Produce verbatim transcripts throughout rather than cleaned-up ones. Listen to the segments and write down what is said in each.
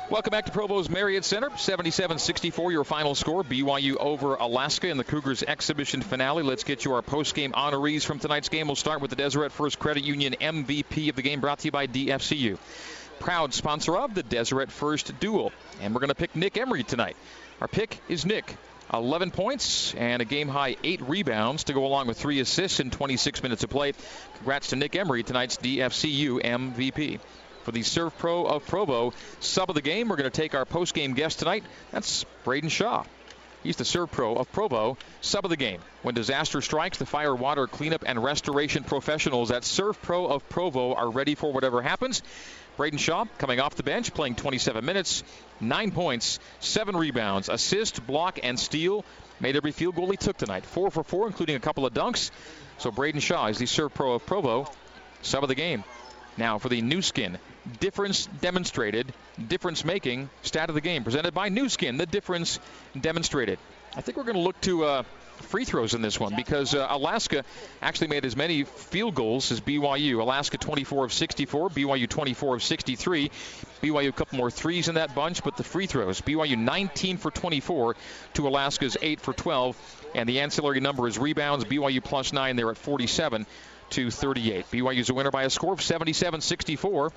Welcome back to Provo's Marriott Center. seventy-seven sixty-four, your final score. B Y U over Alaska in the Cougars exhibition finale. Let's get you our post-game honorees from tonight's game. We'll start with the Deseret First Credit Union M V P of the game, brought to you by D F C U. Proud sponsor of the Deseret First Duel. And we're going to pick Nick Emery tonight. Our pick is Nick. eleven points and a game-high eight rebounds to go along with three assists in twenty-six minutes of play. Congrats to Nick Emery, tonight's D F C U M V P. For the Serve Pro of Provo sub of the game, we're going to take our post-game guest tonight. That's Braden Shaw. He's the Serve Pro of Provo sub of the game. When disaster strikes, the fire, water, cleanup, and restoration professionals at Serve Pro of Provo are ready for whatever happens. Braden Shaw coming off the bench, playing twenty-seven minutes, nine points, seven rebounds, assist, block, and steal. Made every field goal he took tonight. Four for four, including a couple of dunks. So Braden Shaw is the Serve Pro of Provo sub of the game. Now for the new skin, difference demonstrated, difference making, stat of the game, presented by New Skin, the difference demonstrated. I think we're going to look to uh, free throws in this one because uh, Alaska actually made as many field goals as B Y U. Alaska twenty-four of sixty-four, B Y U twenty-four of sixty-three. B Y U a couple more threes in that bunch, but the free throws, B Y U nineteen for twenty-four to Alaska's eight for twelve. And the ancillary number is rebounds, B Y U plus nine, they're at forty-seven to thirty-eight. B Y U's a winner by a score of seventy-seven sixty-four.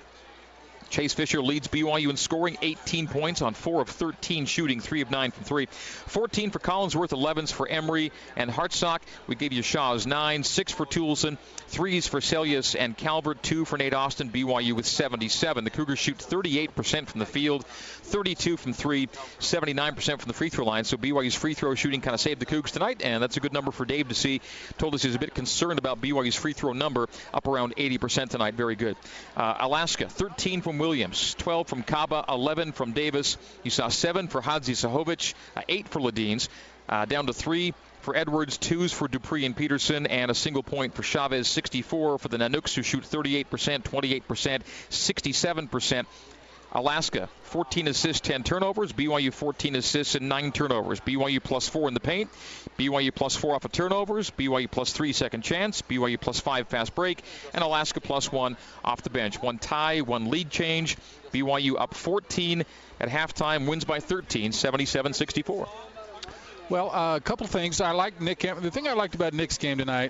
Chase Fisher leads B Y U in scoring, eighteen points on four of thirteen shooting, three of nine from three. fourteen for Collinsworth, elevens for Emery and Hartsock. We gave you Shaw's nine, six for Toulson, threes for Celius and Calvert, two for Nate Austin. B Y U with seventy-seven. The Cougars shoot thirty-eight percent from the field, thirty-two from three, seventy-nine percent from the free throw line. So B Y U's free throw shooting kind of saved the Cougs tonight, and that's a good number for Dave to see. Told us he's a bit concerned about B Y U's free throw number, up around eighty percent tonight. Very good. Uh, Alaska, thirteen from Williams, twelve from Kaba, eleven from Davis. You saw seven for Hadzi Sahovic, uh, eight for Ladines, uh, down to three for Edwards, twos for Dupree and Peterson, and a single point for Chavez, sixty-four for the Nanooks, who shoot thirty-eight percent, twenty-eight percent, sixty-seven percent. Alaska, fourteen assists, ten turnovers. B Y U fourteen assists and nine turnovers. B Y U plus four in the paint. B Y U plus four off of turnovers. B Y U plus three second chance. B Y U plus five fast break. And Alaska plus one off the bench. One tie, one lead change. B Y U up fourteen at halftime, wins by thirteen, seventy-seven sixty-four. Well, uh, a couple things. I like Nick. The thing I liked about Nick's game tonight,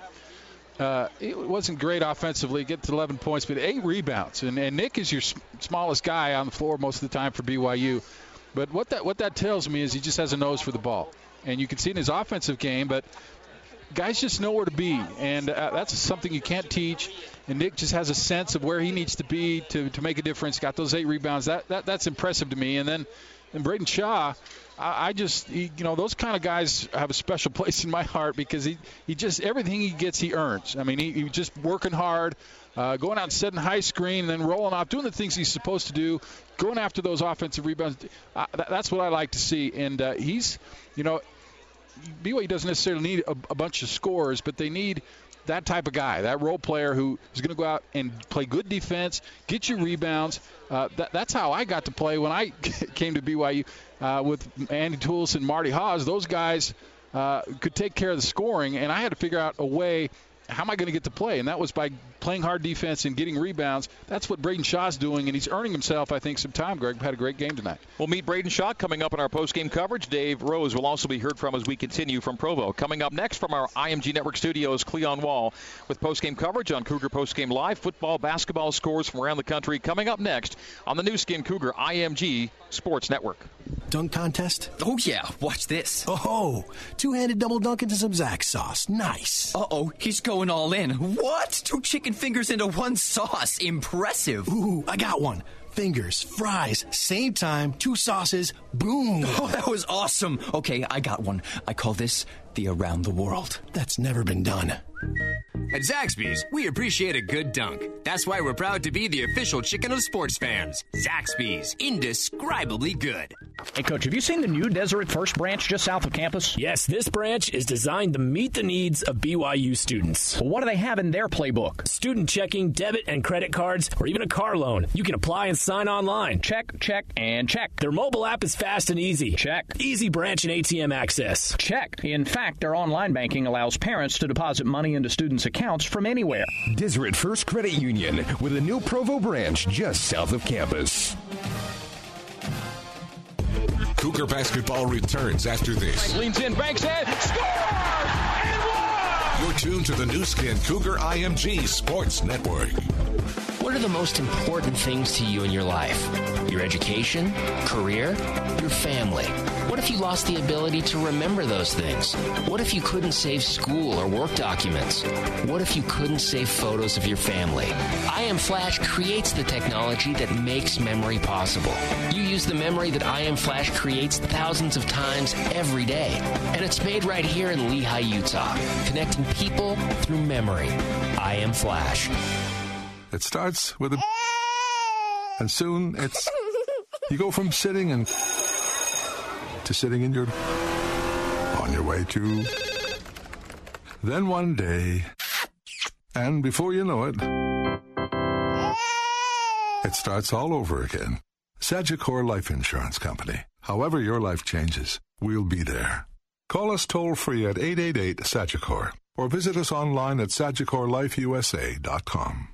Uh, it wasn't great offensively, get to eleven points, but eight rebounds. And, and Nick is your s- smallest guy on the floor most of the time for B Y U. But what that what that tells me is he just has a nose for the ball. And you can see in his offensive game, but guys just know where to be. And uh, that's something you can't teach. And Nick just has a sense of where he needs to be to, to make a difference. Got those eight rebounds. That, that That's impressive to me. And then and Braden Shaw, I, I just, he, you know, those kind of guys have a special place in my heart because he, he just, everything he gets, he earns. I mean, he, he just working hard, uh, going out and setting high screen, and then rolling off, doing the things he's supposed to do, going after those offensive rebounds. Uh, that, that's what I like to see. And uh, he's, you know, B Y U doesn't necessarily need a, a bunch of scores, but they need that type of guy, that role player who is going to go out and play good defense, get you rebounds. Uh, that, that's how I got to play when I came to B Y U uh, with Andy Toulson and Marty Haas. Those guys uh, could take care of the scoring, and I had to figure out a way, how am I going to get to play? And that was by playing hard defense and getting rebounds. That's what Braden Shaw's doing, and he's earning himself, I think, some time. Greg had a great game tonight. We'll meet Braden Shaw coming up in our post-game coverage. Dave Rose will also be heard from as we continue from Provo. Coming up next from our I M G Network studios, Cleon Wall with post-game coverage on Cougar Post-Game Live. Football, basketball scores from around the country coming up next on the new Skin Cougar I M G Sports Network. Dunk contest? Oh, yeah. Watch this. Oh, two-handed double dunk into some Zax sauce. Nice. Uh-oh, he's going all in. What? Two chicken fingers into one sauce. Impressive. Ooh, I got one. Fingers, fries, same time, two sauces, boom. Oh, that was awesome. Okay, I got one. I call this the Around the World. That's never been done. At Zaxby's, we appreciate a good dunk. That's why we're proud to be the official chicken of sports fans. Zaxby's, indescribably good. Hey, Coach, have you seen the new Deseret First branch just south of campus? Yes, this branch is designed to meet the needs of B Y U students. Well, what do they have in their playbook? Student checking, debit and credit cards, or even a car loan. You can apply and sign online. Check, check, and check. Their mobile app is fast and easy. Check. Easy branch and A T M access. Check. In fact, their online banking allows parents to deposit money into students' accounts from anywhere. Deseret First Credit Union with a new Provo branch just south of campus. Cougar basketball returns after this. Leans in, banks in, scores! And one! You're tuned to the new skin Cougar I M G Sports Network. What are the most important things to you in your life? Your education, career, your family. What if you lost the ability to remember those things? What if you couldn't save school or work documents? What if you couldn't save photos of your family? I Am Flash creates the technology that makes memory possible. You use the memory that I Am Flash creates thousands of times every day. And it's made right here in Lehi, Utah, connecting people through memory. I Am Flash. It starts with a... And soon it's... You go from sitting and... to sitting in your... on your way to... Then one day... And before you know it... It starts all over again. Sagicor Life Insurance Company. However your life changes, we'll be there. Call us toll-free at eight eight eight, Sagicor or visit us online at sagicor life u s a dot com.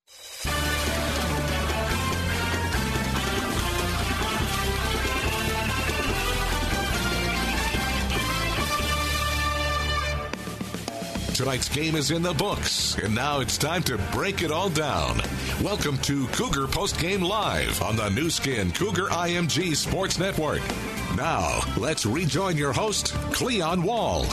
Tonight's game is in the books, and now it's time to break it all down. Welcome to Cougar Postgame Live on the new skin Cougar I M G Sports Network. Now, let's rejoin your host, Cleon Wall.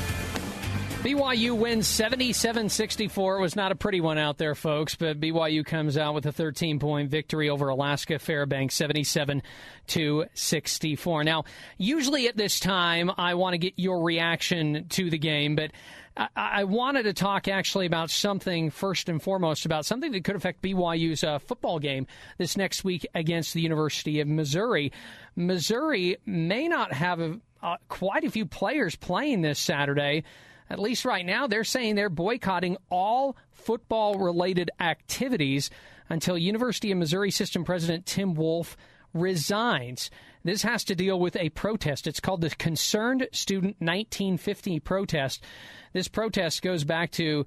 B Y U wins seventy-seven sixty-four. It was not a pretty one out there, folks, but B Y U comes out with a thirteen-point victory over Alaska Fairbanks, seventy-seven to sixty-four. Now, usually at this time, I want to get your reaction to the game, but I, I wanted to talk actually about something, first and foremost, about something that could affect B Y U's uh, football game this next week against the University of Missouri. Missouri may not have a, uh, quite a few players playing this Saturday. At least right now, they're saying they're boycotting all football-related activities until University of Missouri System President Tim Wolf resigns. This has to deal with a protest. It's called the Concerned Student nineteen fifty protest. This protest goes back to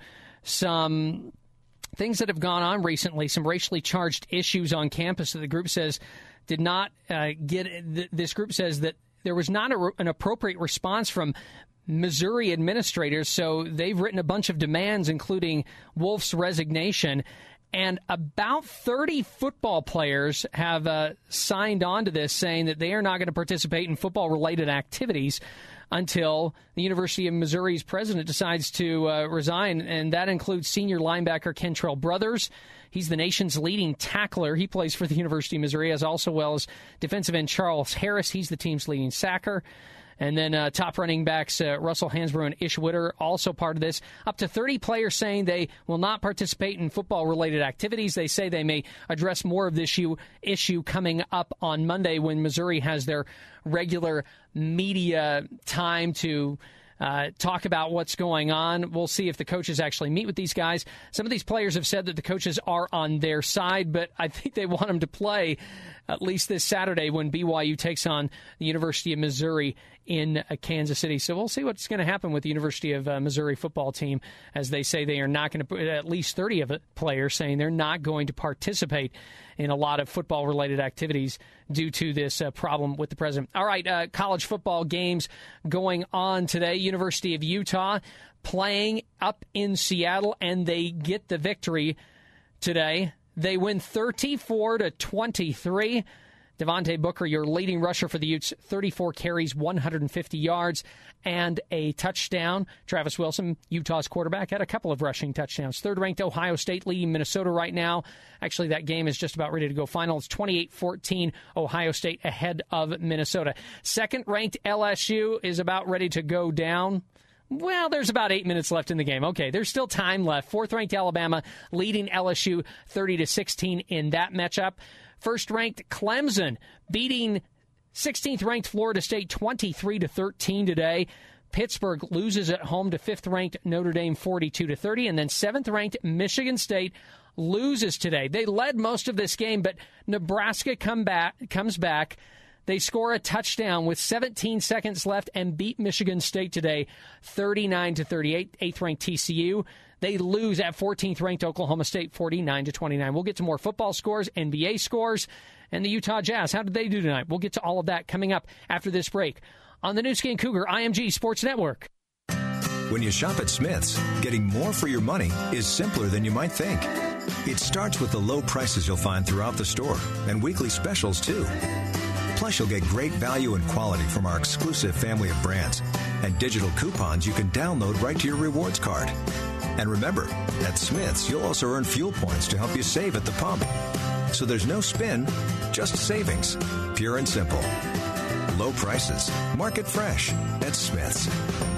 some things that have gone on recently, some racially charged issues on campus that the group says did not uh, get. This group says that there was not a, an appropriate response from Missouri administrators, so they've written a bunch of demands, including Wolf's resignation, and about thirty football players have uh, signed on to this, saying that they are not going to participate in football-related activities until the University of Missouri's president decides to uh, resign, and that includes senior linebacker Kentrell Brothers. He's the nation's leading tackler. He plays for the University of Missouri, as also well as defensive end Charles Harris. He's the team's leading sacker. And then uh, top running backs uh, Russell Hansbrough and Ish Witter, also part of this. Up to thirty players saying they will not participate in football-related activities. They say they may address more of this issue, issue coming up on Monday when Missouri has their regular media time to uh, talk about what's going on. We'll see if the coaches actually meet with these guys. Some of these players have said that the coaches are on their side, but I think they want them to play at least this Saturday when B Y U takes on the University of Missouri in uh, Kansas City. So we'll see what's going to happen with the University of uh, Missouri football team, as they say they are not going to, at least thirty of it players saying they're not going to participate in a lot of football-related activities due to this uh, problem with the president. All right, uh, college football games going on today. University of Utah playing up in Seattle, and they get the victory today. They win thirty-four to twenty-three. Devontae Booker, your leading rusher for the Utes, thirty-four carries, one hundred fifty yards, and a touchdown. Travis Wilson, Utah's quarterback, had a couple of rushing touchdowns. Third-ranked Ohio State leading Minnesota right now. Actually, that game is just about ready to go final. It's twenty-eight fourteen, Ohio State ahead of Minnesota. Second-ranked L S U is about ready to go down. Well, there's about eight minutes left in the game. Okay, there's still time left. Fourth-ranked Alabama leading L S U thirty to sixteen in that matchup. First-ranked Clemson beating sixteenth-ranked Florida State twenty-three to thirteen today. Pittsburgh loses at home to fifth-ranked Notre Dame forty-two to thirty, and then seventh-ranked Michigan State loses today. They led most of this game, but Nebraska come back, comes back. They score a touchdown with seventeen seconds left and beat Michigan State today thirty-nine to thirty-eight. Eighth-ranked T C U. They lose at fourteenth-ranked Oklahoma State forty-nine to twenty-nine. We'll get to more football scores, N B A scores, and the Utah Jazz. How did they do tonight? We'll get to all of that coming up after this break on the Nu Skin Cougar I M G Sports Network. When you shop at Smith's, getting more for your money is simpler than you might think. It starts with the low prices you'll find throughout the store and weekly specials, too. Plus, you'll get great value and quality from our exclusive family of brands and digital coupons you can download right to your rewards card. And remember, at Smith's, you'll also earn fuel points to help you save at the pump. So there's no spin, just savings. Pure and simple. Low prices. Market fresh at Smith's.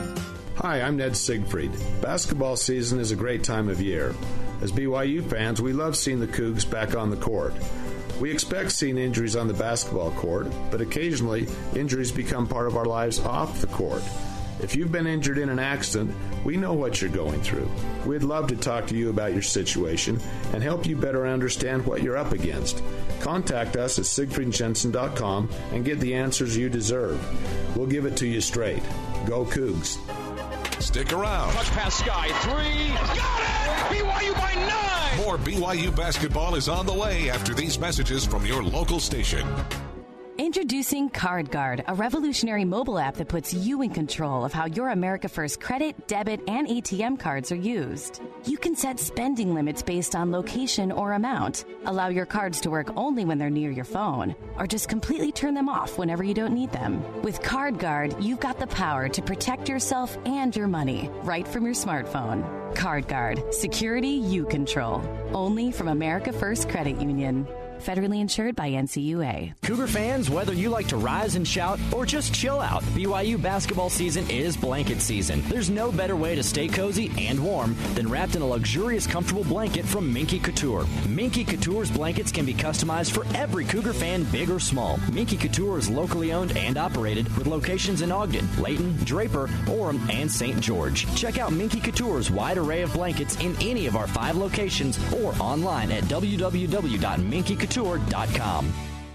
Hi, I'm Ned Siegfried. Basketball season is a great time of year. As B Y U fans, we love seeing the Cougs back on the court. We expect seeing injuries on the basketball court, but occasionally injuries become part of our lives off the court. If you've been injured in an accident, we know what you're going through. We'd love to talk to you about your situation and help you better understand what you're up against. Contact us at siegfried jensen dot com and get the answers you deserve. We'll give it to you straight. Go Cougs. Stick around. Touch pass Sky. Three. Got it! B Y U by nine! More B Y U basketball is on the way after these messages from your local station. Introducing CardGuard, a revolutionary mobile app that puts you in control of how your America First credit, debit, and A T M cards are used. You can set spending limits based on location or amount, allow your cards to work only when they're near your phone, or just completely turn them off whenever you don't need them. With CardGuard, you've got the power to protect yourself and your money right from your smartphone. CardGuard, security you control. Only from America First Credit Union. Federally insured by N C U A. Cougar fans, whether you like to rise and shout or just chill out, B Y U basketball season is blanket season. There's no better way to stay cozy and warm than wrapped in a luxurious, comfortable blanket from Minky Couture. Minky Couture's blankets can be customized for every Cougar fan, big or small. Minky Couture is locally owned and operated with locations in Ogden, Layton, Draper, Orem, and Saint George. Check out Minky Couture's wide array of blankets in any of our five locations or online at w w w dot minky couture dot com.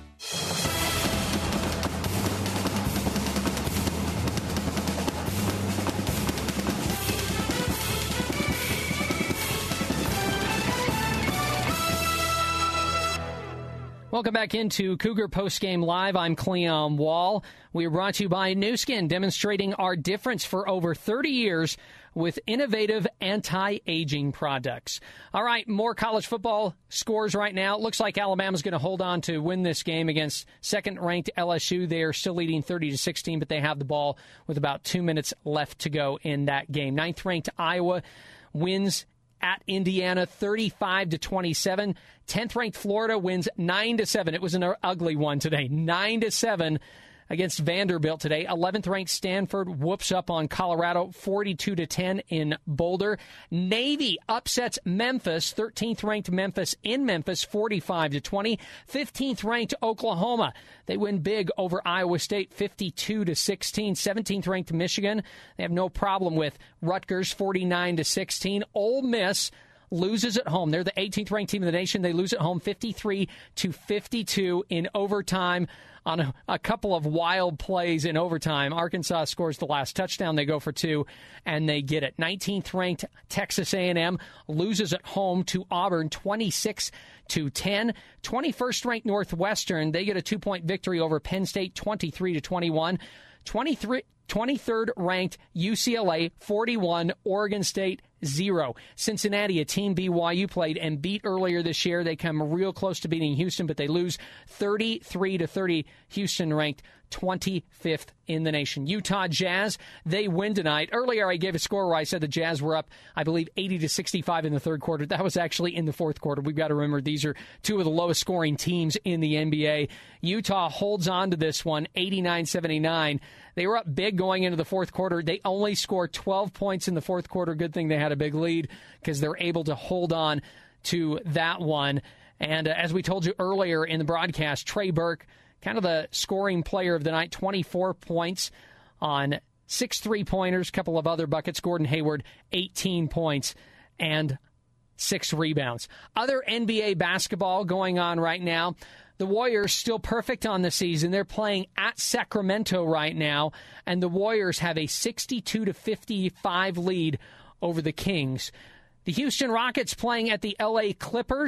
Welcome back into Cougar Postgame Live. I'm Cleon Wall. We are brought to you by Nu Skin, demonstrating our difference for over thirty years with innovative anti-aging products. All right, more college football scores right now. It looks like Alabama's going to hold on to win this game against second-ranked L S U. They are still leading thirty to sixteen, but they have the ball with about two minutes left to go in that game. Ninth-ranked Iowa wins at Indiana, thirty-five to twenty-seven. tenth-ranked Florida wins nine to seven. It was an ugly one today, nine to seven against Vanderbilt today. eleventh-ranked Stanford whoops up on Colorado, forty-two to ten in Boulder. Navy upsets Memphis, thirteenth-ranked Memphis in Memphis, forty-five to twenty. fifteenth-ranked Oklahoma, they win big over Iowa State, fifty-two to sixteen. seventeenth-ranked Michigan, they have no problem with Rutgers, forty-nine to sixteen. Ole Miss loses at home. They're the eighteenth-ranked team in the nation. They lose at home, fifty-three to fifty-two in overtime on a, a couple of wild plays in overtime. Arkansas scores the last touchdown. They go for two, and they get it. nineteenth-ranked Texas A and M loses at home to Auburn, twenty-six to ten. twenty-first-ranked Northwestern, they get a two-point victory over Penn State, twenty-three to twenty-one. twenty-three twenty-third-ranked U C L A, forty-one. Oregon State, zero. Cincinnati, a team B Y U played and beat earlier this year. They come real close to beating Houston, but they lose thirty-three to thirty. Houston ranked twenty-fifth in the nation. Utah Jazz, they win tonight. Earlier, I gave a score where I said the Jazz were up, I believe, eighty to sixty-five in the third quarter. That was actually in the fourth quarter. We've got to remember these are two of the lowest scoring teams in the N B A. Utah holds on to this one, eighty-nine seventy-nine. They were up big going into the fourth quarter. They only scored twelve points in the fourth quarter. Good thing they had a big lead because they're able to hold on to that one. And uh, as we told you earlier in the broadcast, Trey Burke, kind of the scoring player of the night, twenty-four points on six three-pointers, a couple of other buckets. Gordon Hayward, eighteen points and six rebounds. Other N B A basketball going on right now. The Warriors still perfect on the season. They're playing at Sacramento right now, and the Warriors have a sixty-two to fifty-five lead over the Kings. The Houston Rockets playing at the L A Clippers.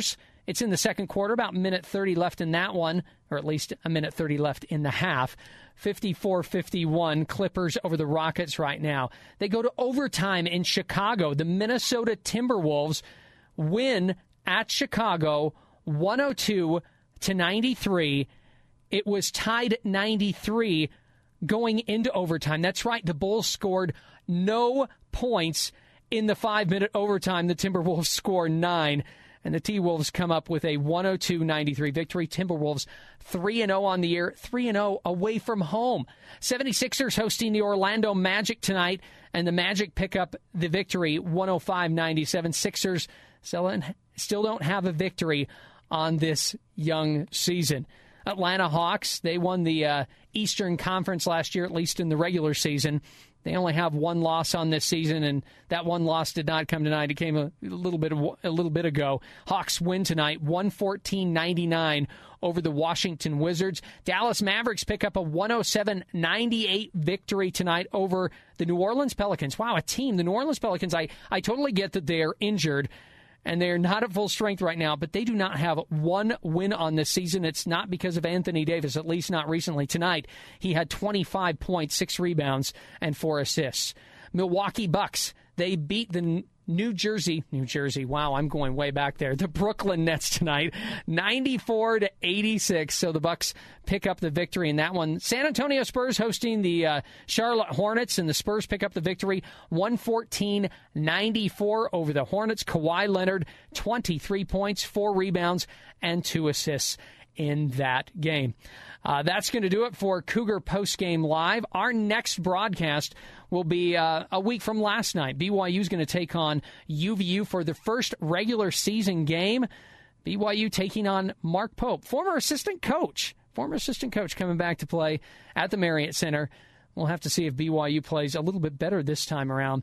It's in the second quarter, about a minute thirty left in that one, or at least a minute thirty left in the half. fifty-four fifty-one, Clippers over the Rockets right now. They go to overtime in Chicago. The Minnesota Timberwolves win at Chicago one oh two to ninety-three. It was tied ninety-three going into overtime. That's right, the Bulls scored no points in the five-minute overtime. The Timberwolves score nine. And the T-Wolves come up with a one oh two ninety-three victory. Timberwolves three and oh on the year, three and oh away from home. seventy-sixers hosting the Orlando Magic tonight, and the Magic pick up the victory one oh five ninety-seven. Sixers still don't have a victory on this young season. Atlanta Hawks, they won the uh, Eastern Conference last year, at least in the regular season. They only have one loss on this season, and that one loss did not come tonight. It came a little bit of, a little bit ago. Hawks win tonight, one fourteen ninety-nine over the Washington Wizards. Dallas Mavericks pick up a one oh seven ninety-eight victory tonight over the New Orleans Pelicans. Wow, a team. The New Orleans Pelicans, I, I totally get that they are injured, and they're not at full strength right now, but they do not have one win on this season. It's not because of Anthony Davis, at least not recently. Tonight, he had twenty-five points, six rebounds, and four assists. Milwaukee Bucks, they beat the New Jersey, New Jersey, wow, I'm going way back there. The Brooklyn Nets tonight, ninety-four to eighty-six. So the Bucks pick up the victory in that one. San Antonio Spurs hosting the uh, Charlotte Hornets, and the Spurs pick up the victory, one fourteen ninety-four over the Hornets. Kawhi Leonard, twenty-three points, four rebounds, and two assists in that game. Uh, that's going to do it for Cougar Postgame Live. Our next broadcast will be uh, a week from last night. B Y U is going to take on U V U for the first regular season game. B Y U taking on Mark Pope, former assistant coach. Former assistant coach coming back to play at the Marriott Center. We'll have to see if B Y U plays a little bit better this time around.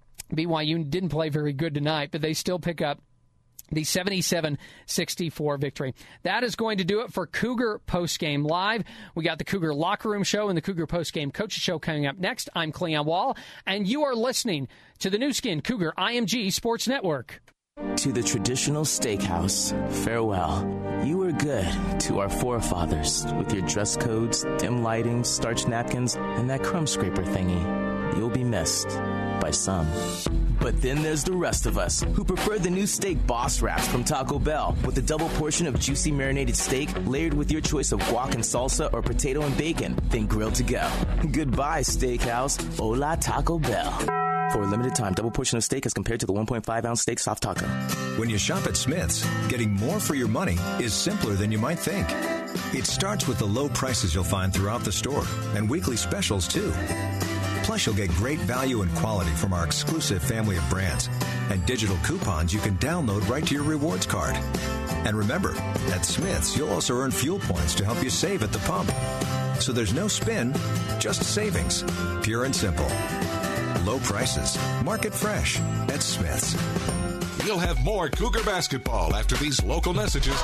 B Y U didn't play very good tonight, but they still pick up the seventy-seven sixty-four victory. That is going to do it for Cougar Postgame Live. We got the Cougar Locker Room Show and the Cougar Postgame Coaches Show coming up next. I'm Cleon Wall, and you are listening to the new skin Cougar I M G Sports Network. To the traditional steakhouse, farewell. You were good to our forefathers with your dress codes, dim lighting, starch napkins, and that crumb scraper thingy. You'll be missed by some. But then there's the rest of us who prefer the new steak boss wraps from Taco Bell with a double portion of juicy marinated steak layered with your choice of guac and salsa or potato and bacon, then grilled to go. Goodbye, steakhouse. Hola, Taco Bell. For a limited time, double portion of steak as compared to the one point five ounce steak soft taco. When you shop at Smith's, getting more for your money is simpler than you might think. It starts with the low prices you'll find throughout the store and weekly specials, too. Plus, you'll get great value and quality from our exclusive family of brands and digital coupons you can download right to your rewards card. And remember, at Smith's, you'll also earn fuel points to help you save at the pump. So there's no spin, just savings. Pure and simple. Low prices. Market fresh at Smith's. We'll have more Cougar basketball after these local messages.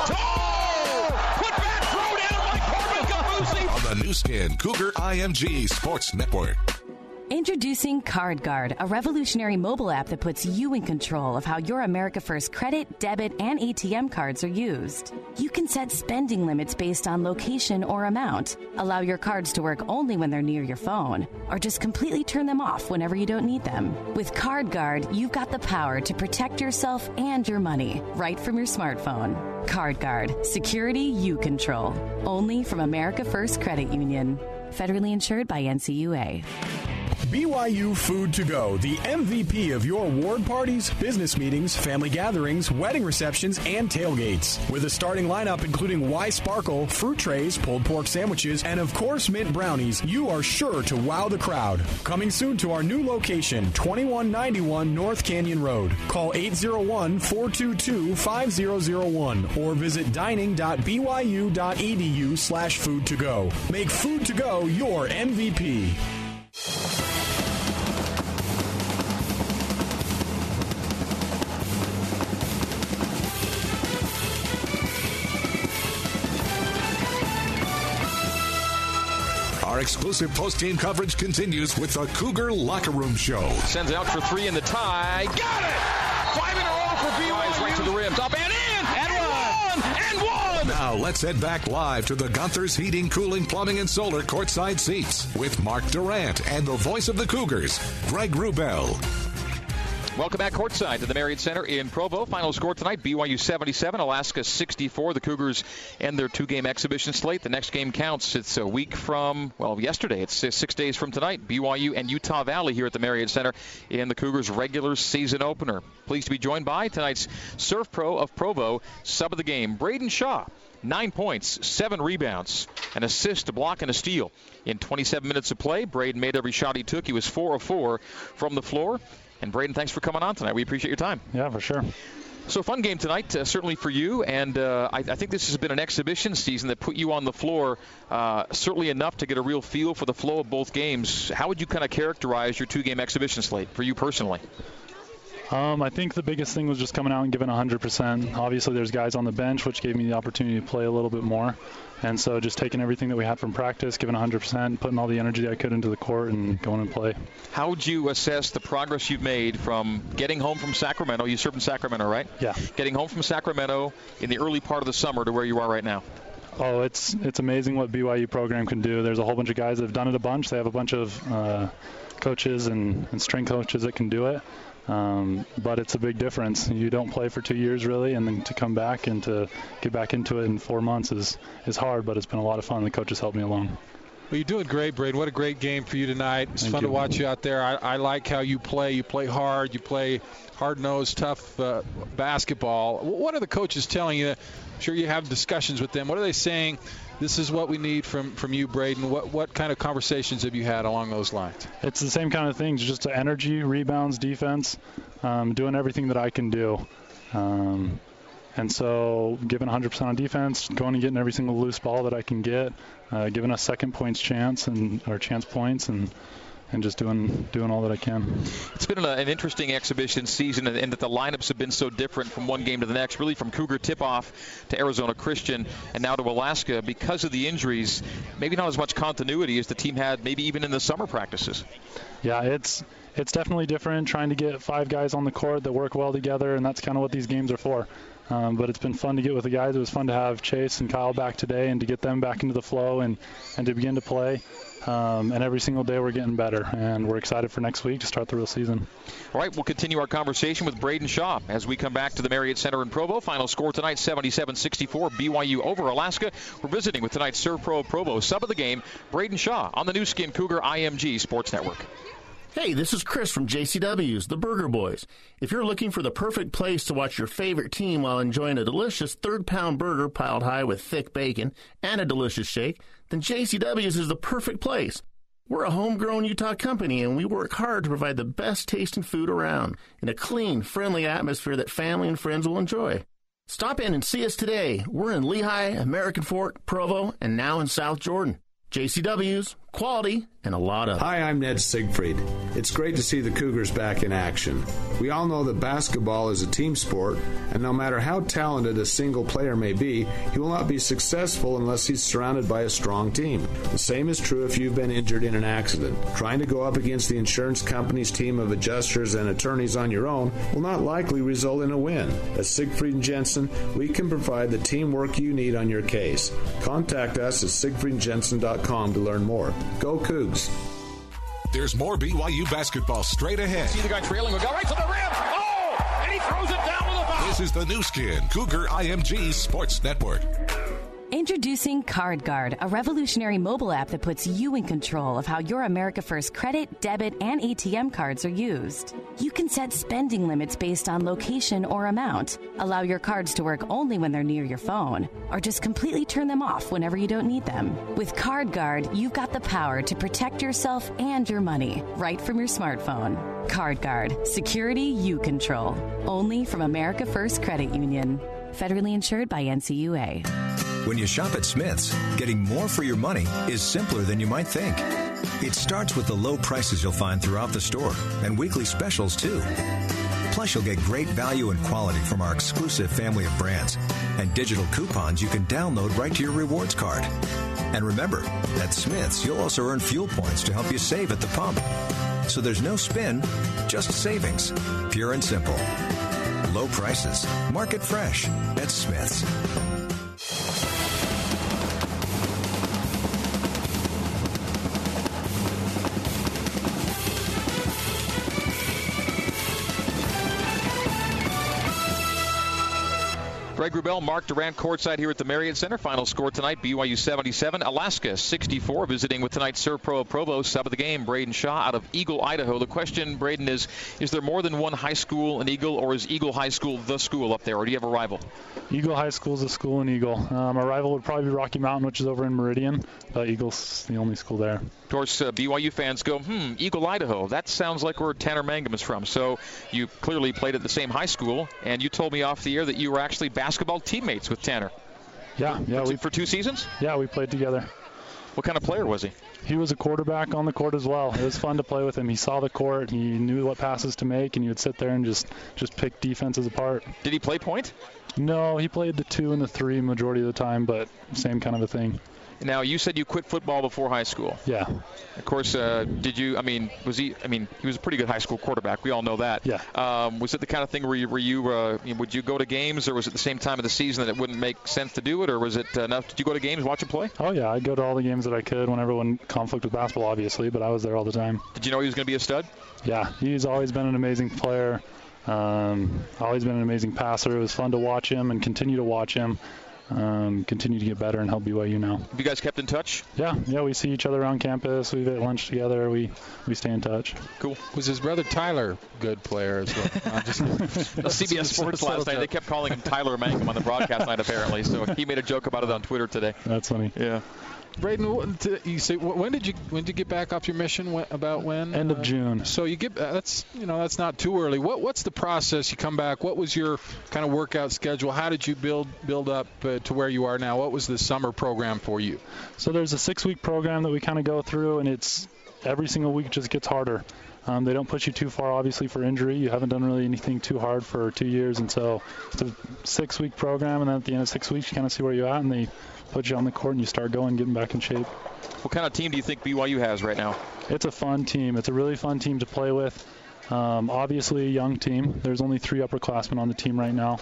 Oh! Put back, throw down by Corbin Gamusi. On the new skin Cougar I M G Sports Network. Introducing CardGuard, a revolutionary mobile app that puts you in control of how your America First credit, debit, and A T M cards are used. You can set spending limits based on location or amount, allow your cards to work only when they're near your phone, or just completely turn them off whenever you don't need them. With CardGuard, you've got the power to protect yourself and your money right from your smartphone. CardGuard, security you control. Only from America First Credit Union. Federally insured by N C U A. B Y U Food to Go, the M V P of your ward parties, business meetings, family gatherings, wedding receptions, and tailgates. With a starting lineup including Y Sparkle, fruit trays, pulled pork sandwiches, and of course mint brownies, you are sure to wow the crowd. Coming soon to our new location, twenty-one ninety-one North Canyon Road. Call eight oh one, four two two, five zero zero one or visit dining dot b y u dot e d u slash food to go. Make Food to Go your M V P. Our exclusive post-game coverage continues with the Cougar Locker Room Show. Sends out for three in the tie. Got it! Five in a row for B Y U. Right to the rim. Top and in! And one! Now let's head back live to the Gunther's Heating, Cooling, Plumbing, and Solar courtside seats with Mark Durant and the voice of the Cougars, Greg Wrubell. Welcome back courtside to the Marriott Center in Provo. Final score tonight, B Y U seventy-seven, Alaska sixty-four. The Cougars end their two-game exhibition slate. The next game counts. It's a week from, well, yesterday. It's six days from tonight. B Y U and Utah Valley here at the Marriott Center in the Cougars' regular season opener. Pleased to be joined by tonight's Surf Pro of Provo, sub of the game, Braden Shaw. Nine points, seven rebounds, an assist, a block, and a steal. In twenty-seven minutes of play, Braden made every shot he took. He was four of four from the floor. And Braden, thanks for coming on tonight. We appreciate your time. Yeah, for sure. So fun game tonight, uh, certainly for you. And uh, I, I think this has been an exhibition season that put you on the floor uh, certainly enough to get a real feel for the flow of both games. How would you kind of characterize your two-game exhibition slate for you personally? Um, I think the biggest thing was just coming out and giving one hundred percent. Obviously, there's guys on the bench, which gave me the opportunity to play a little bit more. And so just taking everything that we had from practice, giving one hundred percent, putting all the energy I could into the court and going and play. How would you assess the progress you've made from getting home from Sacramento? You served in Sacramento, right? Yeah. Getting home from Sacramento in the early part of the summer to where you are right now. Oh, it's it's amazing what B Y U program can do. There's a whole bunch of guys that have done it a bunch. They have a bunch of uh, coaches and, and strength coaches that can do it. Um, but it's a big difference. You don't play for two years really, and then to come back and to get back into it in four months is, is hard, but it's been a lot of fun. The coaches helped me along. Well, you're doing great, Braden. What a great game for you tonight. It's Thank fun you. to watch you out there. I, I like how you play. You play hard. You play hard-nosed, tough uh, basketball. What are the coaches telling you? I'm sure you have discussions with them. What are they saying? This is what we need from, from you, Braden. What what kind of conversations have you had along those lines? It's the same kind of things, just the energy, rebounds, defense, um, doing everything that I can do. Um, and so giving one hundred percent on defense, going and getting every single loose ball that I can get, uh, giving us second points chance and or chance points, and and just doing doing all that I can. It's been an, an interesting exhibition season, and, and that the lineups have been so different from one game to the next, really from Cougar tip-off to Arizona Christian and now to Alaska because of the injuries. Maybe not as much continuity as the team had maybe even in the summer practices. Yeah, it's it's definitely different trying to get five guys on the court that work well together, and that's kind of what these games are for. Um, but it's been fun to get with the guys. It was fun to have Chase and Kyle back today and to get them back into the flow and, and to begin to play. Um, and every single day we're getting better, and we're excited for next week to start the real season. All right, we'll continue our conversation with Braden Shaw as we come back to the Marriott Center in Provo. Final score tonight, seventy-seven sixty-four, B Y U over Alaska. We're visiting with tonight's Surf Pro of Provo sub of the game, Braden Shaw, on the new Skin Cougar I M G Sports Network. Hey, this is Chris from J C W's, the Burger Boys. If you're looking for the perfect place to watch your favorite team while enjoying a delicious third-pound burger piled high with thick bacon and a delicious shake, then J C W's is the perfect place. We're a homegrown Utah company, and we work hard to provide the best tasting food around in a clean, friendly atmosphere that family and friends will enjoy. Stop in and see us today. We're in Lehigh, American Fork, Provo, and now in South Jordan. J C W's, quality, and a lot of. Hi, I'm Ned Siegfried. It's great to see the Cougars back in action. We all know that basketball is a team sport, and no matter how talented a single player may be, he will not be successful unless he's surrounded by a strong team. The same is true if you've been injured in an accident. Trying to go up against the insurance company's team of adjusters and attorneys on your own will not likely result in a win. At Siegfried and Jensen, we can provide the teamwork you need on your case. Contact us at siegfried jensen dot com to learn more. Go Cougs! There's more B Y U basketball straight ahead. See the guy trailing, will go right to the rim. Oh, and he throws it down with a foul. This is the new Skin Cougar I M G Sports Network. Introducing CardGuard, a revolutionary mobile app that puts you in control of how your America First credit, debit, and A T M cards are used. You can set spending limits based on location or amount, allow your cards to work only when they're near your phone, or just completely turn them off whenever you don't need them. With CardGuard, you've got the power to protect yourself and your money right from your smartphone. CardGuard, security you control. Only from America First Credit Union. Federally insured by N C U A. When you shop at Smith's, getting more for your money is simpler than you might think. It starts with the low prices you'll find throughout the store and weekly specials, too. Plus, you'll get great value and quality from our exclusive family of brands and digital coupons you can download right to your rewards card. And remember, at Smith's, you'll also earn fuel points to help you save at the pump. So there's no spin, just savings. Pure and simple. Low prices. Market fresh at Smith's. Greg Wrubell, Mark Durant courtside here at the Marriott Center. Final score tonight, B Y U seventy-seven, Alaska sixty-four. Visiting with tonight's Serpro Provo. Sub of the game, Braden Shaw out of Eagle, Idaho. The question, Braden, is, is there more than one high school in Eagle, or is Eagle High School the school up there, or do you have a rival? Eagle High School is a school in Eagle. Um, our rival would probably be Rocky Mountain, which is over in Meridian, but Eagle's the only school there. Of course, uh, B Y U fans go, hmm, Eagle, Idaho. That sounds like where Tanner Mangum is from. So you clearly played at the same high school, and you told me off the air that you were actually basketball teammates with Tanner. Yeah, yeah. For, we, for two seasons? Yeah, we played together. What kind of player was he? He was a quarterback on the court as well. It was fun to play with him. He saw the court. He knew what passes to make, and he would sit there and just, just pick defenses apart. Did he play point? No, he played the two and the three majority of the time, but same kind of a thing. Now, you said you quit football before high school. Yeah. Of course, uh, did you, I mean, was he, I mean, he was a pretty good high school quarterback. We all know that. Yeah. Um, was it the kind of thing where you, were you uh, would you go to games, or was it the same time of the season that it wouldn't make sense to do it, or was it enough? Did you go to games, watch him play? Oh, yeah. I'd go to all the games that I could whenever when conflict with basketball, obviously, but I was there all the time. Did you know he was going to be a stud? Yeah. He's always been an amazing player. Um, always been an amazing passer. It was fun to watch him and continue to watch him. Um, continue to get better and help B Y U now. Have you guys kept in touch? Yeah, yeah, we see each other around campus. We've at lunch together. We we stay in touch. Cool. Was his brother Tyler a good player as well? No, just no, C B S Sports last night, they kept calling him Tyler Mangum on the broadcast night apparently, so he made a joke about it on Twitter today. That's funny. Yeah. Braden, you say when did you when did you get back off your mission? When, about when? End of uh, June. So you get that's you know that's not too early. What what's the process? You come back. What was your kind of workout schedule? How did you build build up uh, to where you are now? What was the summer program for you? So there's a six-week program that we kind of go through, and it's every single week just gets harder. Um, they don't push you too far, obviously, for injury. You haven't done really anything too hard for two years, and so it's a six-week program, and then at the end of six weeks, you kind of see where you're at, and they put you on the court, and you start going, getting back in shape. What kind of team do you think B Y U has right now? It's a fun team. It's a really fun team to play with. Um, obviously, a young team. There's only three upperclassmen on the team right now.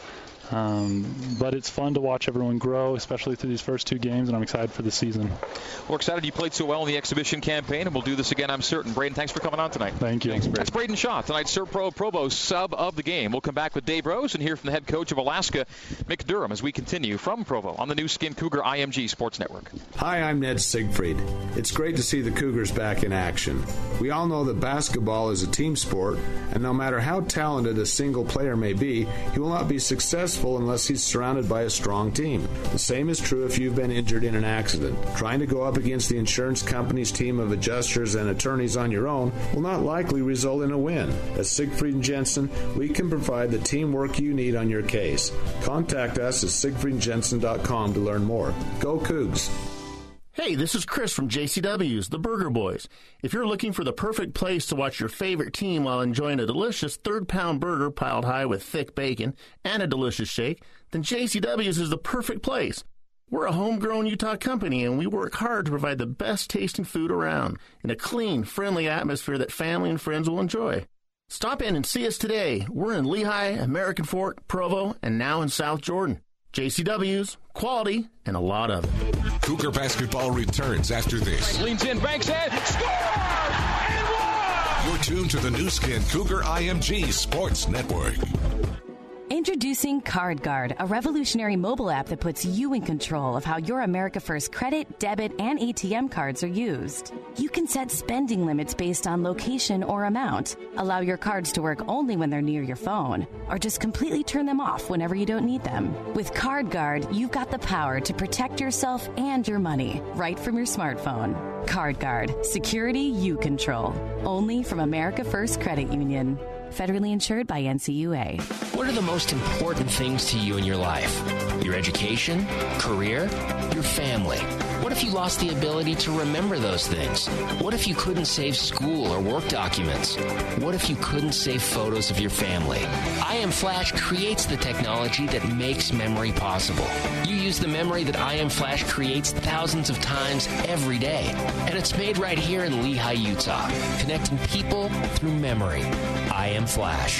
Um, but it's fun to watch everyone grow, especially through these first two games, and I'm excited for the season. We're excited you played so well in the exhibition campaign, and we'll do this again, I'm certain. Braden, thanks for coming on tonight. Thank you. Thanks, Braden. That's Braden Shaw, tonight's Serpro Provo sub of the game. We'll come back with Dave Rose and hear from the head coach of Alaska, Mick Durham, as we continue from Provo on the new Skin Cougar I M G Sports Network. Hi, I'm Ned Siegfried. It's great to see the Cougars back in action. We all know that basketball is a team sport, and no matter how talented a single player may be, he will not be successful unless he's surrounded by a strong team. The same is true if you've been injured in an accident. Trying to go up against the insurance company's team of adjusters and attorneys on your own will not likely result in a win. At Siegfried and Jensen, we can provide the teamwork you need on your case. Contact us at siegfried jensen dot com to learn more. Go Cougs! Hey, this is Chris from J C W's, the Burger Boys. If you're looking for the perfect place to watch your favorite team while enjoying a delicious third-pound burger piled high with thick bacon and a delicious shake, then J C W's is the perfect place. We're a homegrown Utah company, and we work hard to provide the best-tasting food around in a clean, friendly atmosphere that family and friends will enjoy. Stop in and see us today. We're in Lehigh, American Fork, Provo, and now in South Jordan. J C W's, quality, and a lot of it. Cougar basketball returns after this. Leans in, banks in, score! And one! You're tuned to the new Skin Cougar I M G Sports Network. Introducing CardGuard, a revolutionary mobile app that puts you in control of how your America First credit, debit, and A T M cards are used. You can set spending limits based on location or amount, allow your cards to work only when they're near your phone, or just completely turn them off whenever you don't need them. With CardGuard, you've got the power to protect yourself and your money right from your smartphone. CardGuard, security you control. Only from America First Credit Union. Federally insured by N C U A. What are the most important things to you in your life? Your education, career, your family. What if you lost the ability to remember those things? What if you couldn't save school or work documents? What if you couldn't save photos of your family? I Am Flash creates the technology that makes memory possible. You use the memory that I Am Flash creates thousands of times every day. And it's made right here in Lehigh, Utah, connecting people through memory. I Am Flash.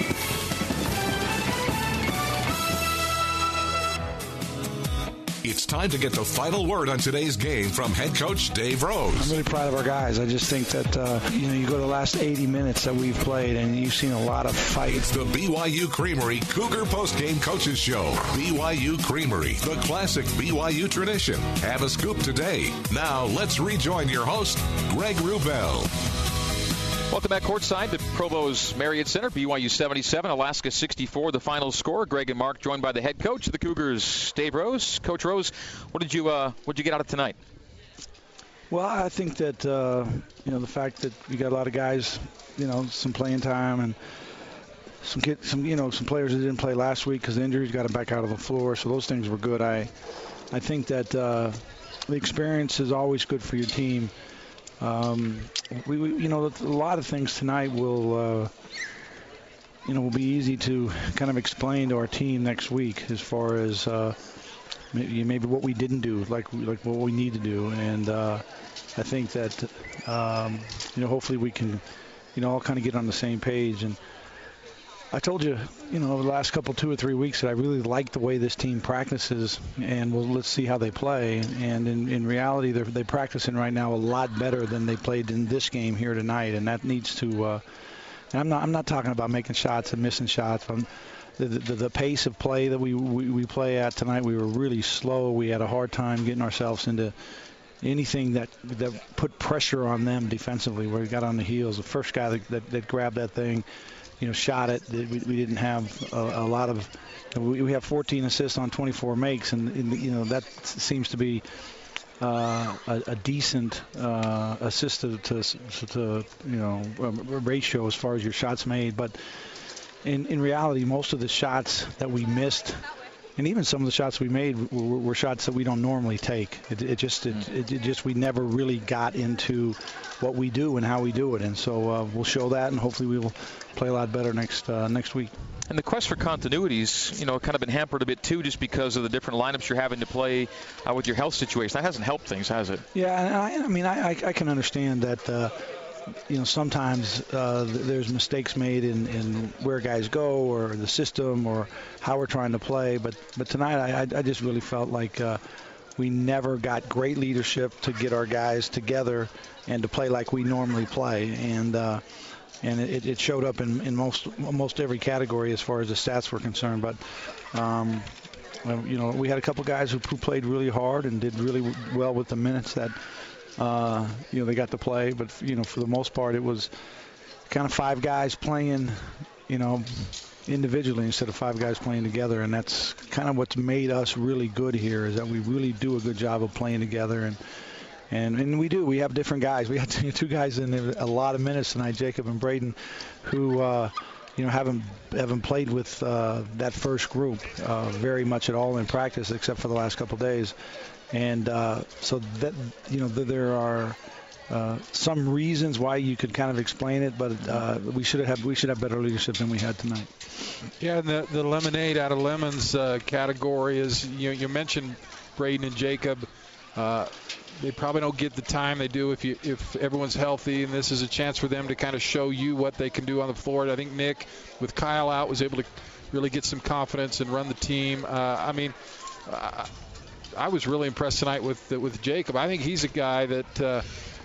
It's time to get the final word on today's game from head coach Dave Rose. I'm really proud of our guys. I just think that, uh, you know, you go to the last eighty minutes that we've played, and you've seen a lot of fight. It's the B Y U Creamery Cougar Postgame Coaches Show. B Y U Creamery, the classic B Y U tradition. Have a scoop today. Now let's rejoin your host, Greg Wrubell. Welcome back courtside to Provo's Marriott Center. B Y U seventy-seven, Alaska sixty-four, the final score. Greg and Mark joined by the head coach of the Cougars, Dave Rose. Coach Rose, what did you uh, what did you get out of tonight? Well, I think that uh, you know the fact that we got a lot of guys, you know, some playing time, and some kid, some you know some players that didn't play last week because of injuries got them back out of the floor. So those things were good. I I think that uh, the experience is always good for your team. Um, we, we, you know, a lot of things tonight will, uh, you know, will be easy to kind of explain to our team next week as far as uh, maybe, maybe what we didn't do, like like what we need to do, and uh, I think that um, you know, hopefully we can, you know, all kind of get on the same page. And I told you, you know, over the last couple, two or three weeks that I really like the way this team practices, and well, let's see how they play. And in, in reality, they're, they're practicing right now a lot better than they played in this game here tonight, and that needs to. Uh, and I'm not, I'm not talking about making shots and missing shots. I'm, the, the, the pace of play that we, we we play at tonight, we were really slow. We had a hard time getting ourselves into anything that that put pressure on them defensively, where we got on the heels. The first guy that, that, that grabbed that thing, you know, shot it. We, we didn't have a, a lot of. We, we have fourteen assists on twenty-four makes, and, and you know that seems to be uh, a, a decent uh, assist to, to, to you know ratio as far as your shots made. But in in reality, most of the shots that we missed, and even some of the shots we made, were, were shots that we don't normally take. It, it just it, it, it just we never really got into what we do and how we do it, and so uh, we'll show that, and hopefully we will play a lot better next uh, next week. And the quest for continuities, you know, kind of been hampered a bit too, just because of the different lineups you're having to play uh, with your health situation. That hasn't helped things, has it? Yeah, and I, I mean, I, I can understand that. Uh, you know, sometimes uh, there's mistakes made in, in where guys go or the system or how we're trying to play. But but tonight, I, I just really felt like uh, we never got great leadership to get our guys together and to play like we normally play. And uh, and it, it showed up in, in most almost every category as far as the stats were concerned. But um, you know, we had a couple guys who, who played really hard and did really well with the minutes that. Uh, you know, they got to play, but, you know, for the most part, it was kind of five guys playing, you know, individually instead of five guys playing together. And that's kind of what's made us really good here, is that we really do a good job of playing together. And and, and we do. We have different guys. We had two guys in there a lot of minutes tonight, Jacob and Braden, who, uh, you know, haven't haven't played with uh, that first group uh, very much at all in practice, except for the last couple of days. And uh, so that, you know, there are uh, some reasons why you could kind of explain it, but uh, we should have we should have better leadership than we had tonight. Yeah, and the, the lemonade out of lemons uh, category is, you know, you mentioned Braden and Jacob. Uh, they probably don't get the time they do if you if everyone's healthy, and this is a chance for them to kind of show you what they can do on the floor. I think Nick, with Kyle out, was able to really get some confidence and run the team. Uh, I mean. Uh, I was really impressed tonight with with Jacob. I think he's a guy that uh,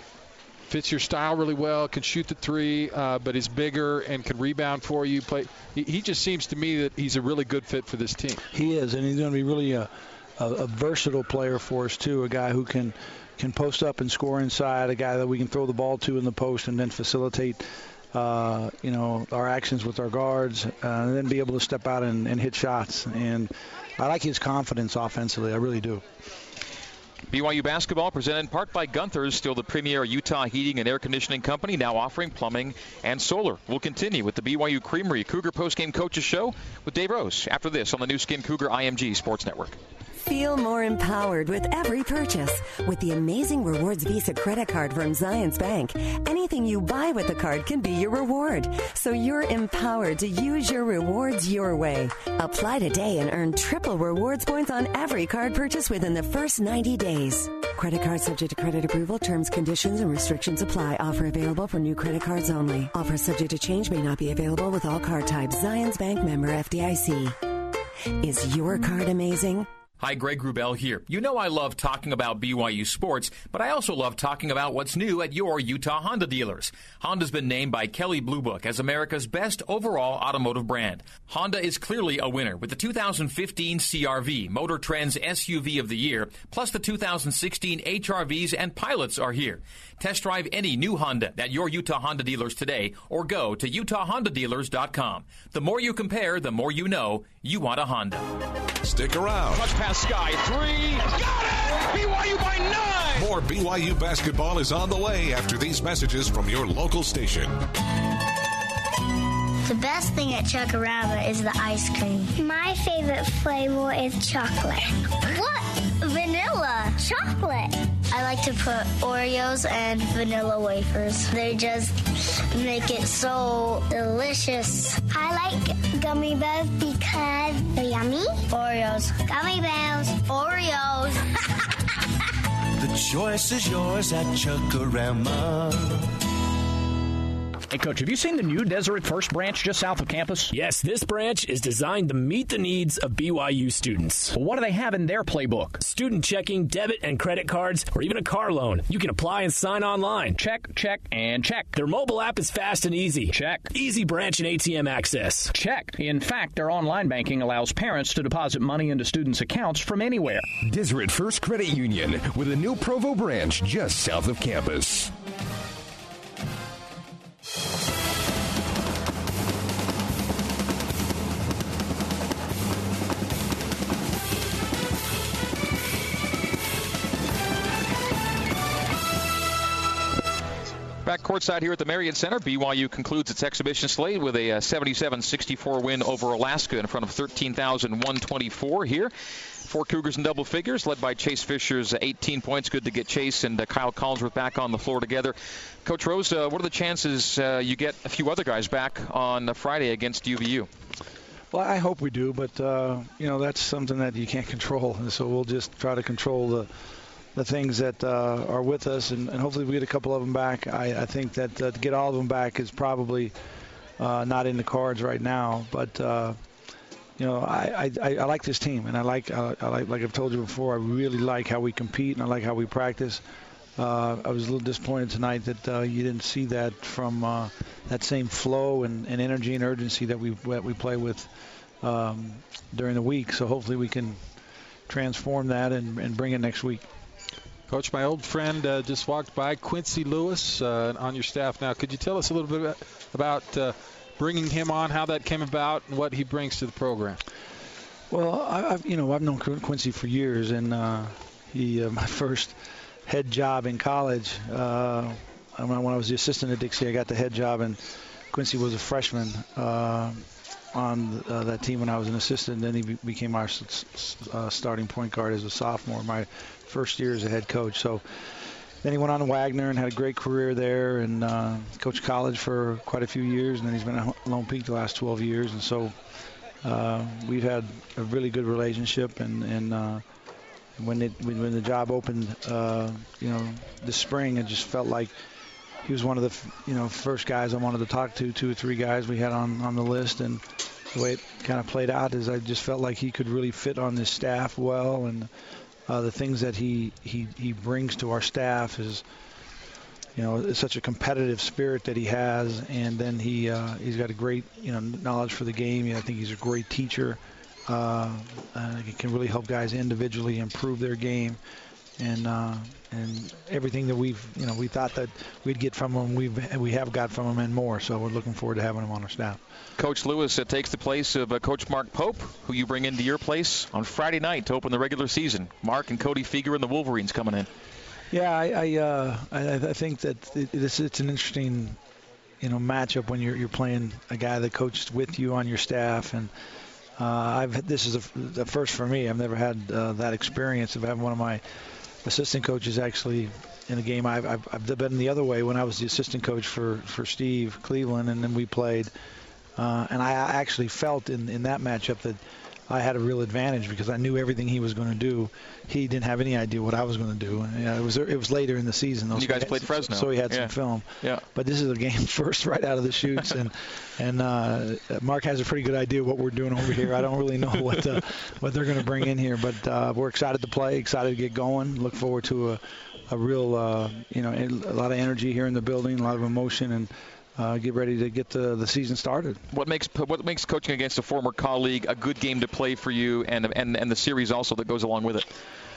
fits your style really well, can shoot the three, uh, but is bigger and can rebound for you. Play. He, he just seems to me that he's a really good fit for this team. He is, and he's going to be really a, a, a versatile player for us too. A guy who can can post up and score inside. A guy that we can throw the ball to in the post and then facilitate. Uh, you know, our actions with our guards, uh, and then be able to step out and, and hit shots. And I like his confidence offensively. I really do. B Y U basketball presented in part by Gunther's, still the premier Utah heating and air conditioning company, now offering plumbing and solar. We'll continue with the B Y U Creamery Cougar Postgame Coaches Show with Dave Rose after this on the new Skin Cougar I M G Sports Network. Feel more empowered with every purchase. With the amazing Rewards Visa credit card from Zions Bank, anything you buy with the card can be your reward. So you're empowered to use your rewards your way. Apply today and earn triple rewards points on every card purchase within the first ninety days. Credit card subject to credit approval. Terms, conditions, and restrictions apply. Offer available for new credit cards only. Offer subject to change, may not be available with all card types. Zions Bank member F D I C. Is your card amazing? Hi, Greg Wrubell here. You know I love talking about B Y U sports, but I also love talking about what's new at your Utah Honda dealers. Honda's been named by Kelley Blue Book as America's best overall automotive brand. Honda is clearly a winner with the two thousand fifteen C R V, Motor Trend's S U V of the year, plus the two thousand sixteen H R Vs and Pilots are here. Test drive any new Honda at your Utah Honda dealers today or go to utah honda dealers dot com. The more you compare, the more you know you want a Honda. Stick around. Touch pass Sky, three. Got it! B Y U by nine! More B Y U basketball is on the way after these messages from your local station. The best thing at Chuck-A-Rama is the ice cream. My favorite flavor is chocolate. What? Vanilla. Chocolate. I like to put Oreos and vanilla wafers. They just make it so delicious. I like gummy bears because they're yummy. Oreos. Gummy bears. Oreos. The choice is yours at Chuck-A-Rama. Hey, Coach, have you seen the new Deseret First branch just south of campus? Yes, this branch is designed to meet the needs of B Y U students. Well, what do they have in their playbook? Student checking, debit and credit cards, or even a car loan. You can apply and sign online. Check, check, and check. Their mobile app is fast and easy. Check. Easy branch and A T M access. Check. In fact, their online banking allows parents to deposit money into students' accounts from anywhere. Deseret First Credit Union with a new Provo branch just south of campus. Back courtside here at the Marriott Center, B Y U concludes its exhibition slate with a seventy-seven sixty-four win over Alaska in front of thirteen thousand one hundred twenty-four here. Four Cougars in double figures, led by Chase Fisher's eighteen points. Good to get Chase and uh, Kyle Collinsworth back on the floor together. Coach Rose, uh, what are the chances uh, you get a few other guys back on Friday against U V U? Well, I hope we do, but, uh, you know, that's something that you can't control. And so we'll just try to control the the things that uh, are with us, and, and hopefully we get a couple of them back. I, I think that uh, to get all of them back is probably uh, not in the cards right now. But, uh, you know, I, I, I like this team, and I like, I, I like, like I've told you before, I really like how we compete, and I like how we practice. Uh, I was a little disappointed tonight that uh, you didn't see that from uh, that same flow and, and energy and urgency that we that we play with um, during the week. So hopefully we can transform that and, and bring it next week. Coach, my old friend uh, just walked by, Quincy Lewis, uh, on your staff now. Could you tell us a little bit about, about uh, bringing him on, how that came about, and what he brings to the program? Well, I, I've you know I've known Quincy for years, and uh, he uh, my first head job in college. Uh, when I was the assistant at Dixie, I got the head job, and Quincy was a freshman uh, on uh, that team when I was an assistant. Then he be- became our uh, starting point guard as a sophomore. My first year as a head coach. So then he went on to Wagner and had a great career there, and uh, coached college for quite a few years, and then he's been at Lone Peak the last twelve years. And so uh, we've had a really good relationship, and, and uh, when it when the job opened, uh, you know, this spring, it just felt like he was one of the you know first guys I wanted to talk to, two or three guys we had on, on the list, and the way it kind of played out is I just felt like he could really fit on this staff well, and Uh, the things that he, he, he brings to our staff is, you know, it's such a competitive spirit that he has, and then he uh, he's got a great you know knowledge for the game. I think he's a great teacher. Uh, uh, he can really help guys individually improve their game, and uh, and everything that we've you know we thought that we'd get from him, we we have got from him and more. So we're looking forward to having him on our staff. Coach Lewis uh, takes the place of uh, Coach Mark Pope, who you bring into your place on Friday night to open the regular season. Mark and Cody Feger and the Wolverines coming in. Yeah, I I, uh, I, I think that it, it's, it's an interesting, you know, matchup when you're you're playing a guy that coached with you on your staff, and uh, I've this is a, the first for me. I've never had uh, that experience of having one of my assistant coaches actually in a game. I've, I've I've been the other way when I was the assistant coach for for Steve Cleveland, and then we played. Uh, and I actually felt in, in that matchup that I had a real advantage because I knew everything he was going to do. He didn't have any idea what I was going to do. And, uh, it was it was later in the season. You guys played Fresno, so he had yeah. some film. Yeah. But this is a game first, right out of the chutes, and and uh, Mark has a pretty good idea what we're doing over here. I don't really know what uh, what they're going to bring in here, but uh, we're excited to play, excited to get going. Look forward to a a real uh, you know a lot of energy here in the building, a lot of emotion, and. Uh, get ready to get the, the season started. What makes what makes coaching against a former colleague a good game to play for you, and and and the series also that goes along with it?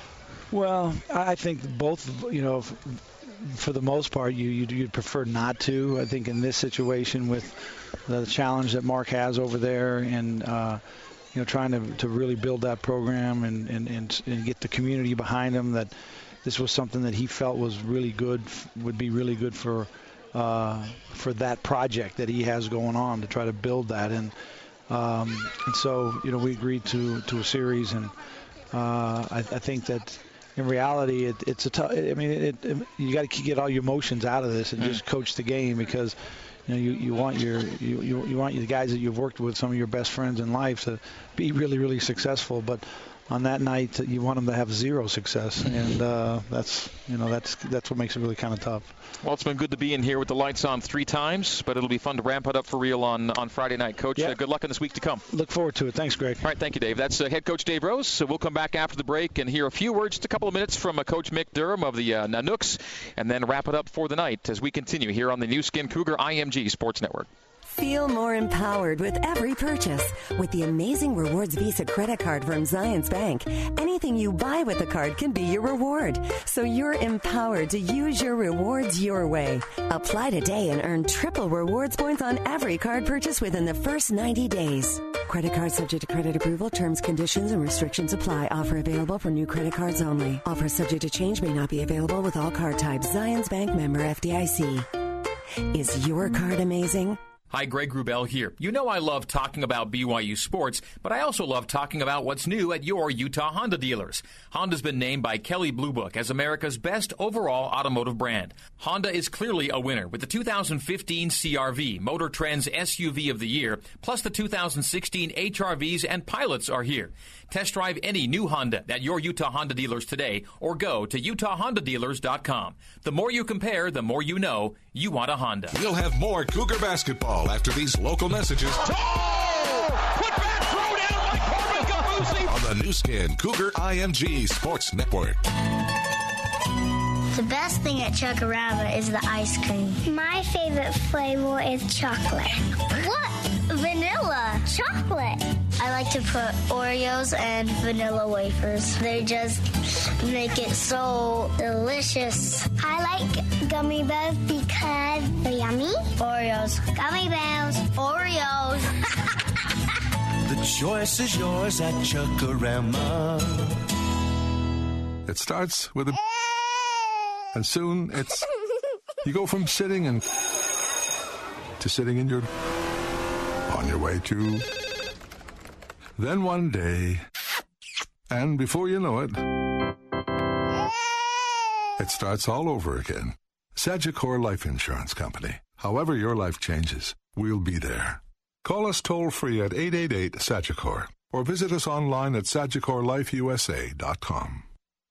Well, I think both. You know, for the most part, you you'd, you'd prefer not to. I think in this situation with the challenge that Mark has over there, and uh, you know, trying to to really build that program and and, and and get the community behind him, that this was something that he felt was really good, would be really good for. Uh, for that project that he has going on to try to build that, and um, and so you know we agreed to to a series, and uh, I, I think that in reality it, it's a tough. I mean, it, it, you got to get all your emotions out of this and mm. just coach the game, because you know you, you want your you, you you want the guys that you've worked with, some of your best friends in life, to be really really successful, but. On that night, you want them to have zero success, and uh, that's you know that's that's what makes it really kind of tough. Well, it's been good to be in here with the lights on three times, but it'll be fun to ramp it up for real on, on Friday night, Coach. Yeah. Uh, good luck in this week to come. Look forward to it. Thanks, Greg. All right, thank you, Dave. That's uh, head coach Dave Rose. So we'll come back after the break and hear a few words, just a couple of minutes from uh, Coach Mick Durham of the uh, Nanooks, and then wrap it up for the night as we continue here on the new Skin Cougar I M G Sports Network. Feel more empowered with every purchase. With the amazing Rewards Visa credit card from Zions Bank, anything you buy with the card can be your reward. So you're empowered to use your rewards your way. Apply today and earn triple rewards points on every card purchase within the first ninety days. Credit card subject to credit approval. Terms, conditions, and restrictions apply. Offer available for new credit cards only. Offer subject to change, may not be available with all card types. Zions Bank, member F D I C. Is your card amazing? Hi, Greg Wrubell here. You know I love talking about B Y U sports, but I also love talking about what's new at your Utah Honda dealers. Honda's been named by Kelley Blue Book as America's best overall automotive brand. Honda is clearly a winner with the two thousand fifteen C R V, Motor Trend's S U V of the year, plus the two thousand sixteen H R Vs and Pilots are here. Test drive any new Honda at your Utah Honda dealers today, or go to utah honda dealers dot com. The more you compare, the more you know you want a Honda. We'll have more Cougar basketball after these local messages. Oh! Put back, throw down by Corbin Gabousi. On the new Skin Cougar I M G Sports Network. The best thing at Chuck-A-Rama is the ice cream. My favorite flavor is chocolate. What? Vanilla. Chocolate. I like to put Oreos and vanilla wafers. They just make it so delicious. I like gummy bears because they're yummy. Oreos. Gummy bears. Oreos. The choice is yours at Chuck-A-Rama. It starts with a... And soon it's... You go from sitting and... to sitting in your... on your way to... Then one day... And before you know it... It starts all over again. Sagicor Life Insurance Company. However your life changes, we'll be there. Call us toll-free at eight eight eight, Sagicor or visit us online at sagicor life u s a dot com.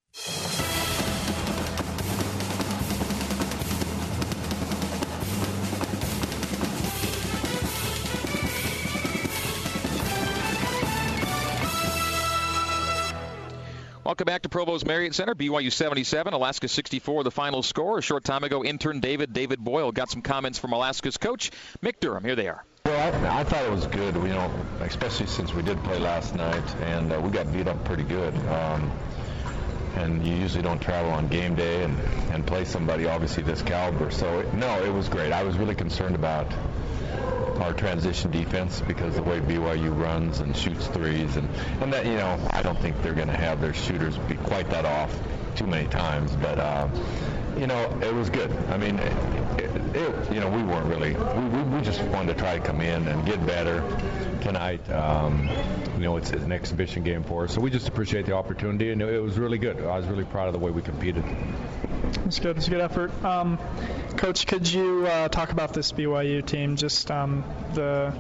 Welcome back to Provo's Marriott Center. B Y U seventy-seven, Alaska sixty-four, the final score. A short time ago, intern David, David Boyle, got some comments from Alaska's coach, Mick Durham. Here they are. Well, I, I thought it was good, you know, especially since we did play last night, and uh, we got beat up pretty good. Um, and you usually don't travel on game day and, and play somebody, obviously, this caliber. So, it, no, it was great. I was really concerned about our transition defense because the way B Y U runs and shoots threes, and, and that, you know, I don't think they're going to have their shooters be quite that off too many times, but uh, you know, it was good. I mean, it, it, it, you know, we weren't really, we, we, we just wanted to try to come in and get better tonight. Um, you know, it's, it's an exhibition game for us, so we just appreciate the opportunity, and it, it was really good. I was really proud of the way we competed. It's good. It's a good effort. Um, Coach, could you uh, talk about this B Y U team, just um, the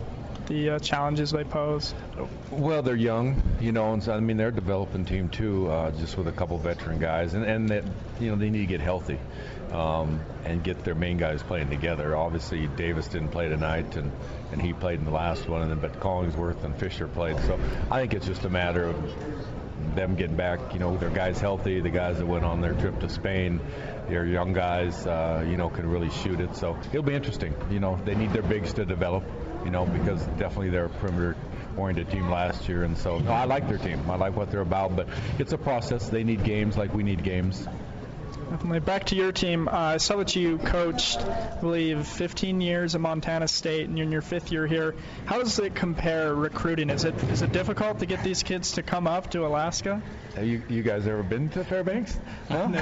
the uh, challenges they pose? Well, they're young, you know, and so, I mean, they're a developing team too, uh, just with a couple veteran guys, and, and that, you know, they need to get healthy um, and get their main guys playing together. Obviously, Davis didn't play tonight, and, and he played in the last one, and then, but Collingsworth and Fisher played. So I think it's just a matter of them getting back, you know, their guys healthy, the guys that went on their trip to Spain, their young guys, uh, you know, can really shoot it. So it'll be interesting. You know, they need their bigs to develop, you know, because definitely they're a perimeter-oriented team last year. And so no, I like their team. I like what they're about. But it's a process. They need games like we need games. Definitely. Back to your team, uh, I saw that you coached, I believe, fifteen years at Montana State, and you're in your fifth year here. How does it compare recruiting? Is it is it difficult to get these kids to come up to Alaska? Have you, you guys ever been to Fairbanks? No?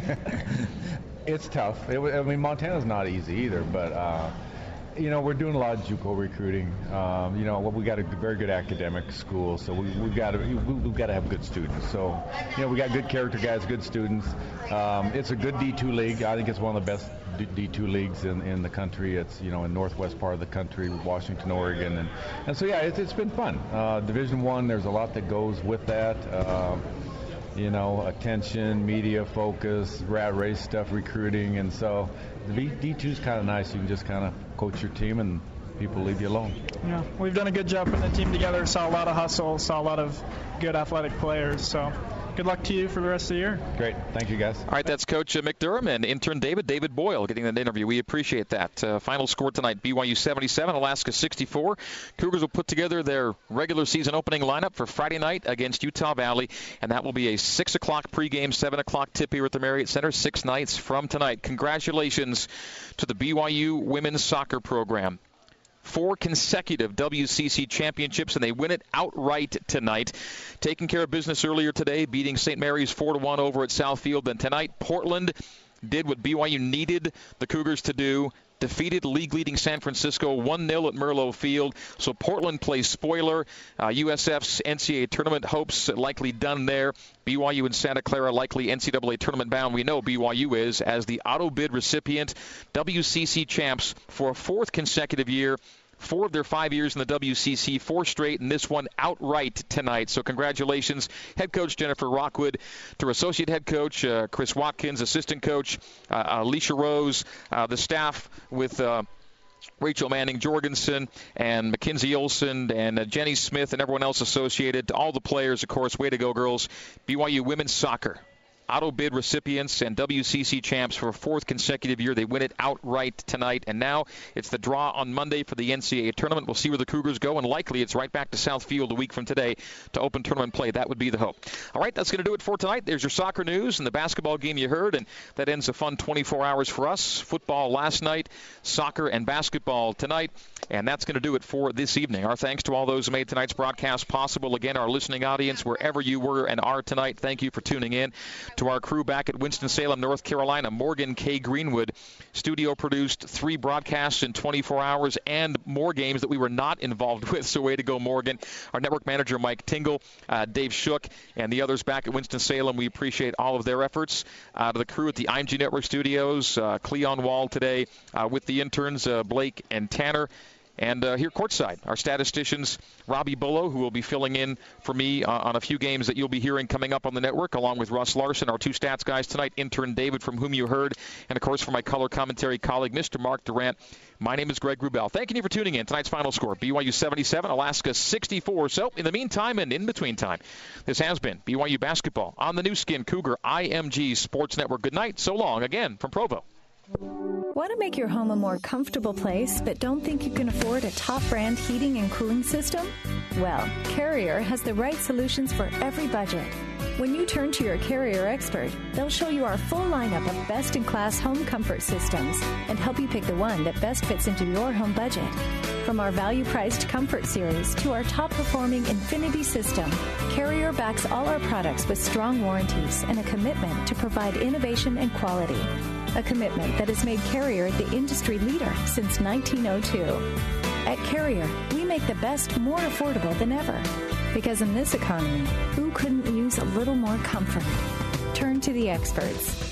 It's tough. It, I mean, Montana's not easy either, but, uh, you know, we're doing a lot of JUCO recruiting. Um, you know, we got a very good academic school, so we, we've got to we, we've got to have good students. So, you know, we got good character guys, good students. Um, it's a good D two league. I think it's one of the best D two leagues in, in the country. It's, you know, in northwest part of the country, Washington, Oregon, and and so yeah, it's, it's been fun. Uh, Division One, there's a lot that goes with that. Uh, you know, attention, media focus, rat race stuff, recruiting, and so the D two is kind of nice. You can just kind of coach your team and people leave you alone. Yeah, we've done a good job putting the team together. Saw a lot of hustle, saw a lot of good athletic players. So good luck to you for the rest of the year. Great. Thank you, guys. All right, that's Coach uh, Mick Durham and intern David, David Boyle, getting that interview. We appreciate that. Uh, final score tonight, B Y U seventy-seven, Alaska sixty-four. Cougars will put together their regular season opening lineup for Friday night against Utah Valley, and that will be a six o'clock pregame, seven o'clock tip here at the Marriott Center, six nights from tonight. Congratulations to the B Y U women's soccer program. Four consecutive W C C championships, and they win it outright tonight. Taking care of business earlier today, beating Saint Mary's four to one over at Southfield. Then tonight, Portland did what B Y U needed the Cougars to do. Defeated league-leading San Francisco one nil at Merlo Field. So Portland plays spoiler. Uh, U S F's N C double A tournament hopes likely done there. B Y U and Santa Clara likely N C double A tournament bound. We know B Y U is as the auto bid recipient, W C C champs for a fourth consecutive year. Four of their five years in the W C C, four straight, and this one outright tonight. So congratulations, head coach Jennifer Rockwood, to associate head coach uh, Chris Watkins, assistant coach uh, Alicia Rose, uh, the staff with uh, Rachel Manning Jorgensen and Mackenzie Olsen and uh, Jenny Smith and everyone else associated. To all the players, of course, way to go, girls. B Y U women's soccer. Auto bid recipients and W C C champs for a fourth consecutive year. They win it outright tonight. And now it's the draw on Monday for the N C double A tournament. We'll see where the Cougars go, and likely it's right back to Southfield a week from today to open tournament play. That would be the hope. All right, that's going to do it for tonight. There's your soccer news and the basketball game you heard, and that ends a fun twenty-four hours for us. Football last night, soccer and basketball tonight, and that's going to do it for this evening. Our thanks to all those who made tonight's broadcast possible. Again, our listening audience, wherever you were and are tonight, thank you for tuning in. To our crew back at Winston-Salem, North Carolina, Morgan K. Greenwood, studio produced three broadcasts in twenty-four hours and more games that we were not involved with, so way to go, Morgan. Our network manager, Mike Tingle, uh, Dave Shook, and the others back at Winston-Salem, we appreciate all of their efforts. Uh, to the crew at the I M G Network Studios, uh, Cleon Wall today uh, with the interns, uh, Blake and Tanner. And uh, here courtside, our statisticians, Robbie Bullo, who will be filling in for me uh, on a few games that you'll be hearing coming up on the network, along with Russ Larson, our two stats guys tonight, intern David, from whom you heard, and, of course, for my color commentary colleague, Mister Mark Durant. My name is Greg Wrubell. Thanking you for tuning in. Tonight's final score, B Y U seventy-seven, Alaska sixty-four. So, in the meantime and in between time, this has been B Y U basketball on the new skin Cougar I M G Sports Network. Good night. So long, again, from Provo. Want to make your home a more comfortable place but don't think you can afford a top brand heating and cooling system? Well, Carrier has the right solutions for every budget. When you turn to your Carrier expert, they'll show you our full lineup of best-in-class home comfort systems and help you pick the one that best fits into your home budget. From our value-priced Comfort Series to our top-performing Infinity system, Carrier backs all our products with strong warranties and a commitment to provide innovation and quality. A commitment that has made Carrier the industry leader since nineteen oh two. At Carrier, we make the best more affordable than ever. Because in this economy, who couldn't use a little more comfort? Turn to the experts.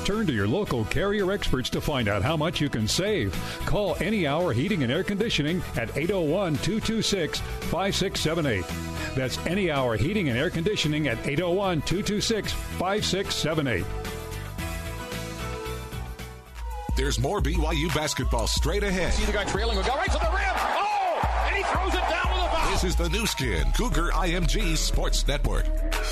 Turn to your local Carrier experts to find out how much you can save. Call Any Hour Heating and Air Conditioning at eight oh one, two two six, five six seven eight. That's Any Hour Heating and Air Conditioning at eight oh one, two two six, five six seven eight. There's more B Y U basketball straight ahead. See the guy trailing, will go right to the rim. Oh! And he throws it down with a foul. This is the new skin, Cougar I M G Sports Network.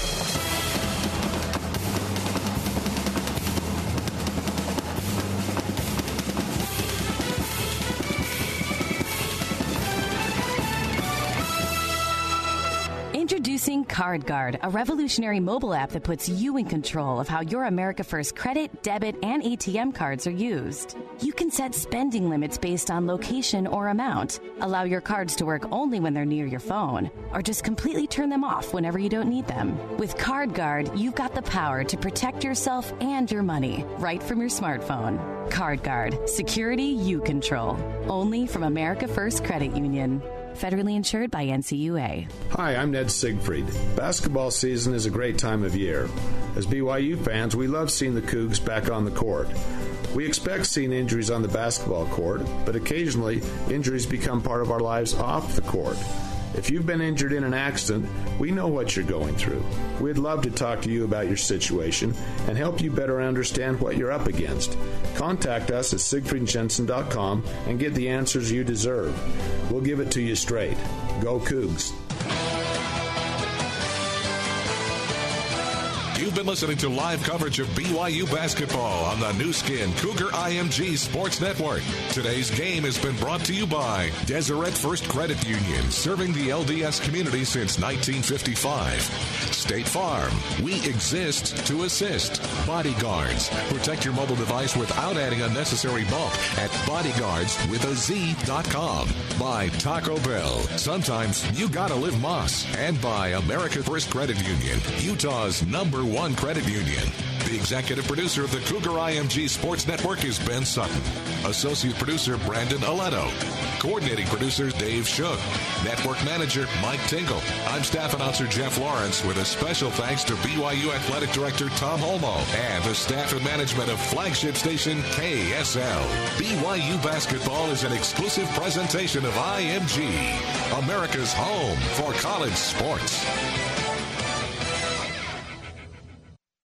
Introducing CardGuard, a revolutionary mobile app that puts you in control of how your America First credit, debit, and A T M cards are used. You can set spending limits based on location or amount, allow your cards to work only when they're near your phone, or just completely turn them off whenever you don't need them. With CardGuard, you've got the power to protect yourself and your money right from your smartphone. CardGuard, security you control. Only from America First Credit Union. Federally insured by N C U A. Hi, I'm Ned Siegfried. Basketball season is a great time of year. As B Y U fans, we love seeing the Cougs back on the court. We expect seeing injuries on the basketball court, but occasionally injuries become part of our lives off the court. If you've been injured in an accident, we know what you're going through. We'd love to talk to you about your situation and help you better understand what you're up against. Contact us at siegfried jensen dot com and get the answers you deserve. We'll give it to you straight. Go Cougs. You've been listening to live coverage of B Y U basketball on the new skin Cougar I M G Sports Network. Today's game has been brought to you by Deseret First Credit Union, serving the L D S community since nineteen fifty-five. State Farm, we exist to assist. Bodyguards, protect your mobile device without adding unnecessary bulk at bodyguards with a Z dot com. By Taco Bell, sometimes you gotta live Moss. And by America First Credit Union, Utah's number one credit union. The executive producer of the Cougar I M G Sports Network is Ben Sutton. Associate producer Brandon Aletto. Coordinating producer Dave Shook. Network manager Mike Tingle. I'm staff announcer Jeff Lawrence with a special thanks to B Y U Athletic Director Tom Holmoe and the staff and management of flagship station K S L. B Y U basketball is an exclusive presentation of I M G, America's home for college sports.